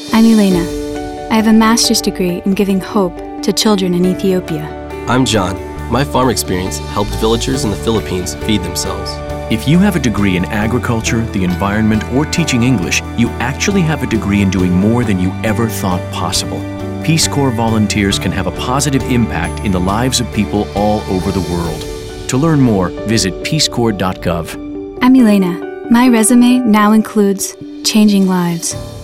I'm Elena. I have a master's degree in giving hope to children in Ethiopia. I'm John. My farm experience helped villagers in the Philippines feed themselves. If you have a degree in agriculture, the environment, or teaching English, you actually have a degree in doing more than you ever thought possible. Peace Corps volunteers can have a positive impact in the lives of people all over the world. To learn more, visit peacecorps.gov. I'm Elena. My resume now includes changing lives.